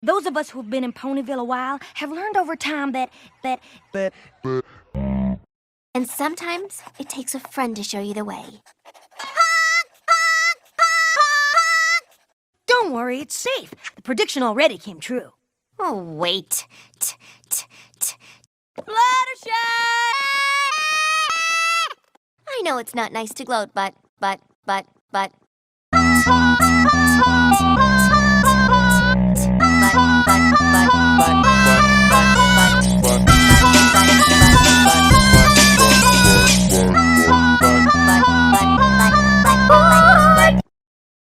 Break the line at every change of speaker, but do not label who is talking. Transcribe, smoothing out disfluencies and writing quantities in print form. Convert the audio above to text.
Those of us who've been in Ponyville a while have learned over time that...
And sometimes it takes a friend to show you the way.
Don't worry, it's safe. The prediction already came true.
Oh, wait.
Fluttershy!
I know it's not nice to gloat, but...